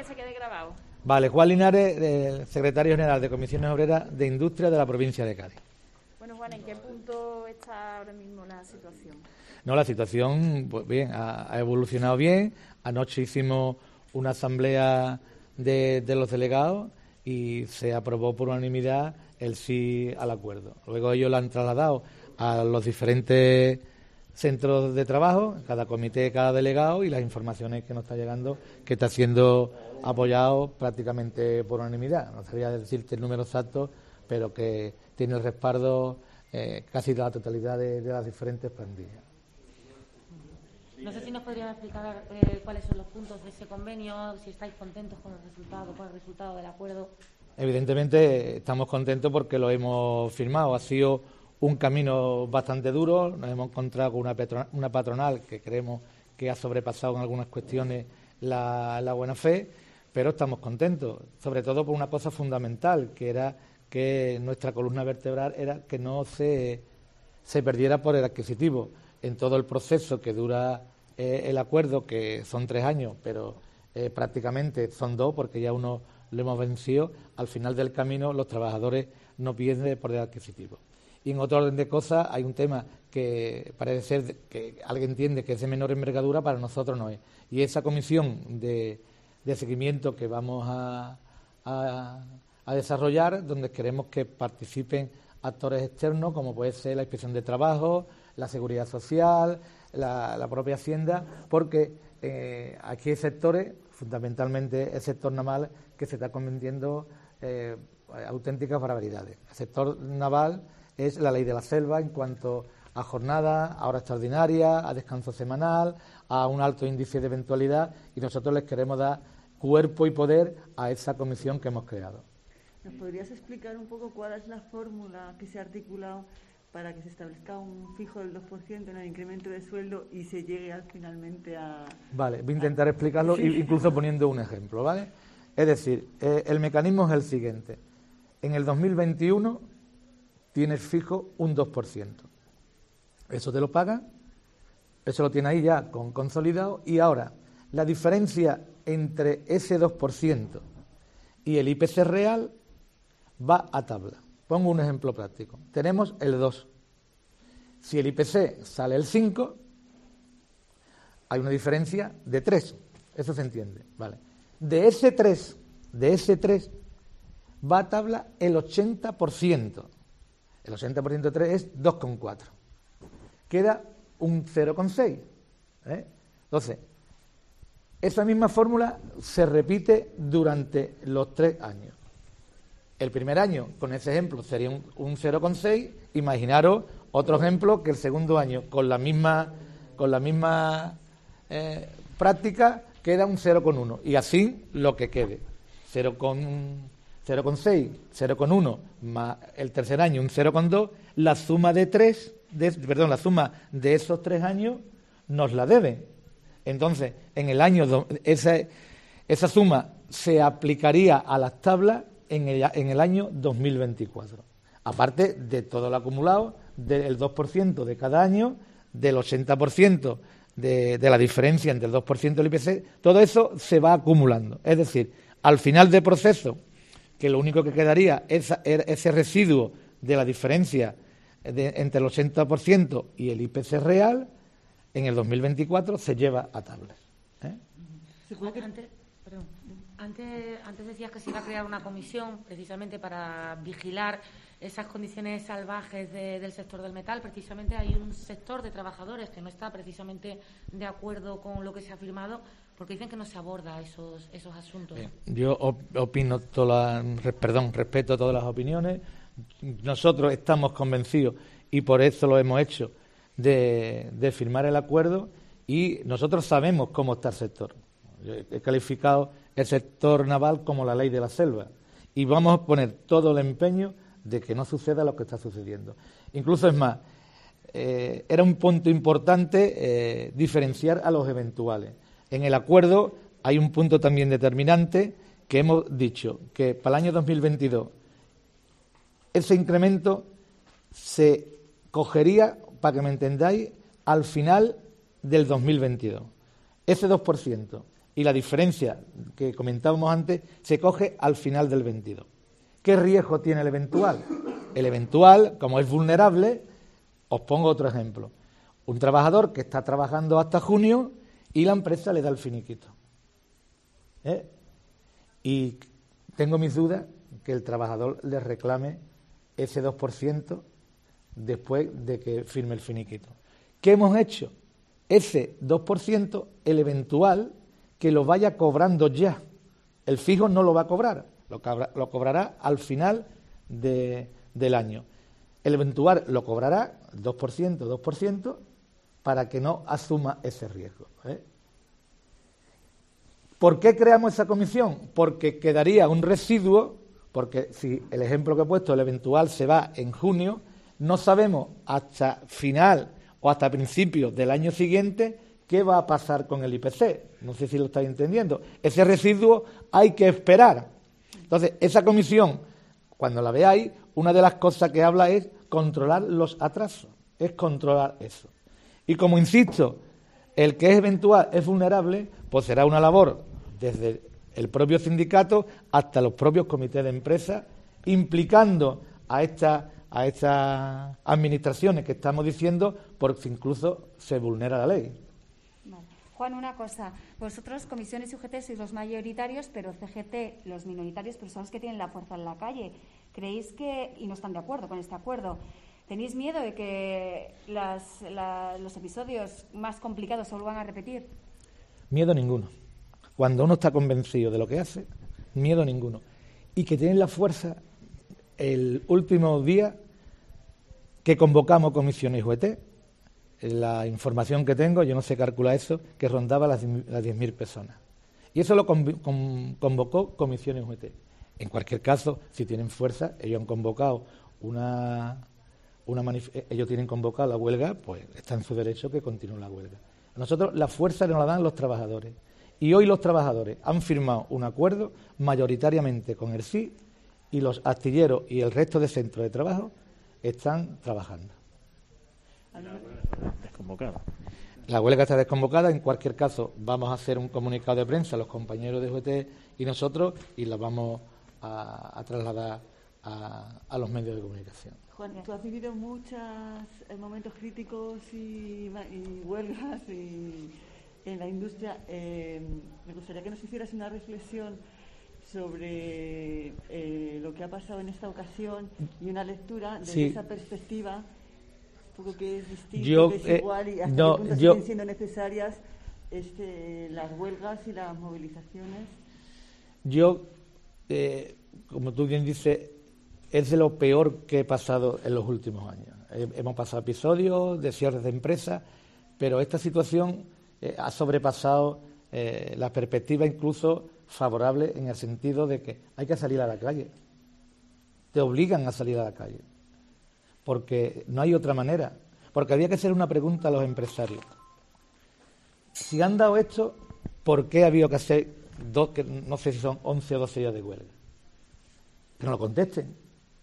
que se quede grabado. Vale, Juan Linares, secretario general de Comisiones Obreras de Industria de la provincia de Cádiz. Bueno, Juan, ¿en qué punto está ahora mismo la situación? No, la situación, pues bien, ha evolucionado bien. Anoche hicimos una asamblea de los delegados y se aprobó por unanimidad el sí al acuerdo. Luego ellos lo han trasladado a los diferentes centros de trabajo, cada comité, cada delegado, y las informaciones que nos está llegando, que está siendo apoyado prácticamente por unanimidad. No sabría decirte el número exacto, pero que tiene el respaldo casi de la totalidad de las diferentes plantillas. No sé si nos podrían explicar cuáles son los puntos de ese convenio, si estáis contentos con el resultado del acuerdo. Evidentemente estamos contentos porque lo hemos firmado. Ha sido un camino bastante duro. Nos hemos encontrado con una patronal que creemos que ha sobrepasado en algunas cuestiones la buena fe, pero estamos contentos, sobre todo por una cosa fundamental, que era que nuestra columna vertebral era que no se perdiera por el adquisitivo. En todo el proceso que dura el acuerdo, que son 3 años, pero prácticamente son 2, porque ya uno lo hemos vencido, al final del camino los trabajadores no pierden por el adquisitivo. Y en otro orden de cosas hay un tema que parece ser que alguien entiende que es de menor envergadura, para nosotros no es. Y esa comisión de seguimiento que vamos a desarrollar, donde queremos que participen actores externos, como puede ser la Inspección de Trabajo, la Seguridad Social, la propia Hacienda, porque aquí hay sectores, fundamentalmente el sector naval, que se está cometiendo auténticas barbaridades. El sector naval es la ley de la selva en cuanto a jornada, a hora extraordinaria, a descanso semanal, a un alto índice de eventualidad, y nosotros les queremos dar cuerpo y poder a esa comisión que hemos creado. ¿Nos podrías explicar un poco cuál es la fórmula que se ha articulado para que se establezca un fijo del 2% en el incremento de sueldo y se llegue finalmente a...? Vale, voy a intentar explicarlo, sí, incluso poniendo un ejemplo, ¿vale? Es decir, el mecanismo es el siguiente. En el 2021 tienes fijo un 2%. Eso te lo paga, eso lo tiene ahí ya consolidado, y ahora la diferencia entre ese 2% y el IPC real va a tabla. Pongo un ejemplo práctico. Tenemos el 2. Si el IPC sale el 5, hay una diferencia de 3. Eso se entiende, ¿vale? De ese 3 va a tabla el 80%. El 80% de 3 es 2,4. Queda un 0,6. Entonces, esa misma fórmula se repite durante los 3 años. El primer año, con ese ejemplo, sería un 0,6. Imaginaros otro ejemplo, que el segundo año, con la misma práctica, queda un 0,1. Y así lo que quede. 0,6, 0,1, más el tercer año un 0,2, la suma de esos 3 años nos la deben. Entonces, en el año esa suma se aplicaría a las tablas en el año 2024. Aparte de todo lo acumulado, del 2% de cada año, del 80% de la diferencia entre el 2% y el IPC, todo eso se va acumulando. Es decir, al final del proceso, que lo único que quedaría es ese residuo de la diferencia entre el 80% y el IPC real, en el 2024 se lleva a tablas. Antes decías que se iba a crear una comisión precisamente para vigilar esas condiciones salvajes del sector del metal. Precisamente hay un sector de trabajadores que no está precisamente de acuerdo con lo que se ha firmado, porque dicen que no se aborda esos asuntos. Bien, yo respeto todas las opiniones. Nosotros estamos convencidos, y por eso lo hemos hecho, de firmar el acuerdo, y nosotros sabemos cómo está el sector. Yo he calificado el sector naval como la ley de la selva, y vamos a poner todo el empeño de que no suceda lo que está sucediendo. Incluso es más, era un punto importante diferenciar a los eventuales. En el acuerdo hay un punto también determinante, que hemos dicho que para el año 2022 ese incremento se cogería, para que me entendáis, al final del 2022. Ese 2%, y la diferencia que comentábamos antes se coge al final del 22. ¿Qué riesgo tiene el eventual? El eventual, como es vulnerable, os pongo otro ejemplo. Un trabajador que está trabajando hasta junio y la empresa le da el finiquito. Y tengo mis dudas que el trabajador le reclame ese 2% después de que firme el finiquito. ¿Qué hemos hecho? Ese 2%, el eventual, que lo vaya cobrando ya. El fijo no lo va a cobrar, lo cobrará al final del año. El eventual lo cobrará 2%, para que no asuma ese riesgo. ¿Por qué creamos esa comisión? Porque quedaría un residuo, porque si el ejemplo que he puesto, el eventual se va en junio, no sabemos hasta final o hasta principios del año siguiente qué va a pasar con el IPC. No sé si lo estáis entendiendo. Ese residuo hay que esperar. Entonces, esa comisión, cuando la veáis, una de las cosas que habla es controlar los atrasos, es controlar eso. Y como insisto, el que es eventual es vulnerable, pues será una labor desde el propio sindicato hasta los propios comités de empresa, implicando a estas administraciones que estamos diciendo, porque incluso se vulnera la ley. Vale. Juan, una cosa. Vosotros, comisiones y UGT, sois los mayoritarios, pero CGT, los minoritarios, pero son los que tienen la fuerza en la calle. ¿Creéis que, y no están de acuerdo con este acuerdo, tenéis miedo de que los episodios más complicados se vuelvan a repetir? Miedo ninguno. Cuando uno está convencido de lo que hace, miedo ninguno. Y que tienen la fuerza el último día que convocamos comisiones y UGT. La información que tengo, yo no sé calcular eso, que rondaba las 10.000 personas. Y eso lo convocó comisiones y UGT. En cualquier caso, si tienen fuerza, ellos han convocado ellos tienen convocado la huelga, pues está en su derecho que continúe la huelga. Nosotros la fuerza nos la dan los trabajadores. Y hoy los trabajadores han firmado un acuerdo mayoritariamente con el sí, y los astilleros y el resto de centros de trabajo están trabajando. Desconvocada. La huelga está desconvocada. En cualquier caso, vamos a hacer un comunicado de prensa, los compañeros de UGT y nosotros, y la vamos a trasladar a los medios de comunicación. Juan, tú has vivido muchos momentos críticos y huelgas en la industria. Me gustaría que nos hicieras una reflexión sobre lo que ha pasado en esta ocasión y una lectura desde esa perspectiva, un poco que es distinto, que es igual, y hasta qué punto siguen siendo necesarias las huelgas y las movilizaciones. Yo, como tú bien dices, es de lo peor que he pasado en los últimos años. Hemos pasado episodios de cierres de empresas, pero esta situación ha sobrepasado la perspectiva incluso favorable, en el sentido de que hay que salir a la calle. Te obligan a salir a la calle, porque no hay otra manera. Porque había que hacer una pregunta a los empresarios. Si han dado esto, ¿por qué ha habido que hacer no sé si son 11 o 12 días de huelga? Que no lo contesten.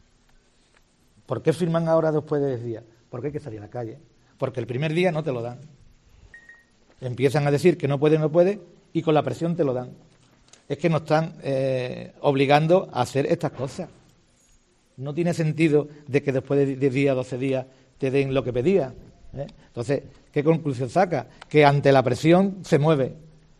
¿Por qué firman ahora después de 10 días? Porque hay que salir a la calle. Porque el primer día no te lo dan. Empiezan a decir que no puede, y con la presión te lo dan. Es que nos están obligando a hacer estas cosas. No tiene sentido de que después de 10 días, 12 días, te den lo que pedías. Entonces, ¿qué conclusión saca? Que ante la presión se mueve.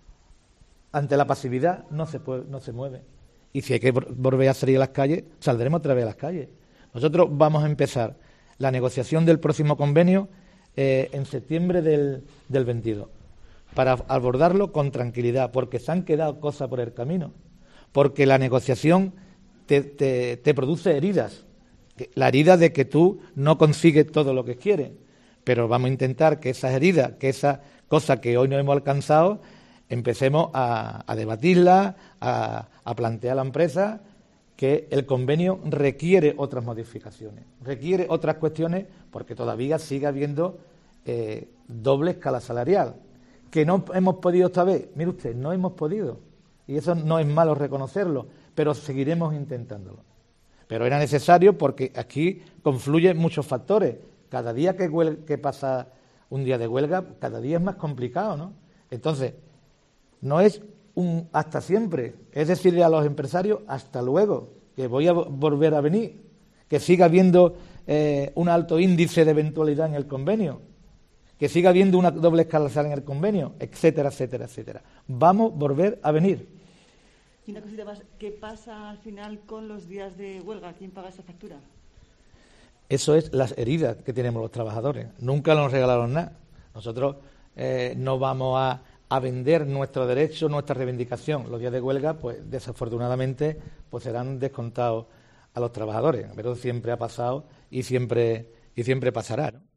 Ante la pasividad no se mueve. Y si hay que volver a salir a las calles, saldremos otra vez a las calles. Nosotros vamos a empezar la negociación del próximo convenio en septiembre del 22, para abordarlo con tranquilidad, porque se han quedado cosas por el camino, porque la negociación te produce heridas, la herida de que tú no consigues todo lo que quieres, pero vamos a intentar que esas heridas, que esas cosas que hoy no hemos alcanzado, empecemos a debatirlas, a plantear a la empresa que el convenio requiere otras modificaciones, requiere otras cuestiones, porque todavía sigue habiendo doble escala salarial. Que no hemos podido esta vez, mire usted, no hemos podido, y eso no es malo reconocerlo, pero seguiremos intentándolo. Pero era necesario porque aquí confluyen muchos factores. Cada día que pasa un día de huelga, cada día es más complicado, ¿no? Entonces, no es un hasta siempre, es decirle a los empresarios hasta luego, que voy a volver a venir, que siga habiendo un alto índice de eventualidad en el convenio, que siga habiendo una doble escala salarial en el convenio, etcétera, etcétera, etcétera. Vamos a volver a venir. Y una cosita más, ¿qué pasa al final con los días de huelga? ¿Quién paga esa factura? Eso es las heridas que tenemos los trabajadores. Nunca nos regalaron nada. Nosotros no vamos a vender nuestro derecho, nuestra reivindicación. Los días de huelga, pues desafortunadamente, pues serán descontados a los trabajadores. Pero siempre ha pasado y siempre pasará, ¿no?